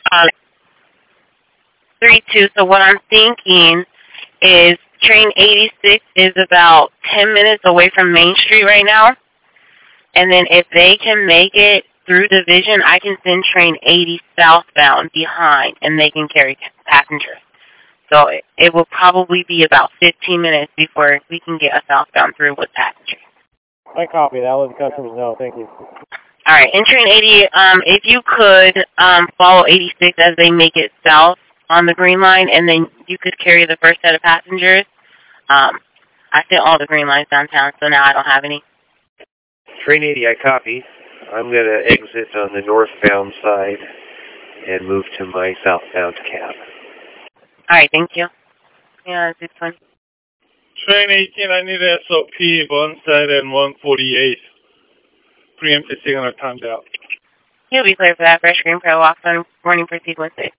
32. So what I'm thinking is train 86 is about 10 minutes away from Main Street right now. And then if they can make it through Division, I can send train 80 southbound behind, and they can carry passengers. So it will probably be about 15 minutes before we can get a southbound through with passengers. I copy that. I'll let the customers know. Thank you. All right. In train 80, if you could follow 86 as they make it south on the Green Line, and then you could carry the first set of passengers. I sent all the Green Lines downtown, so now I don't have any. Train 80, I copy. I'm going to exit on the northbound side and move to my southbound cab. All right, thank you. Yeah, it's funny. Train 18, I need an SOP, one side and 148. Preemptive signal timed out. He'll be clear for that fresh green pro walk on morning for sequence 6.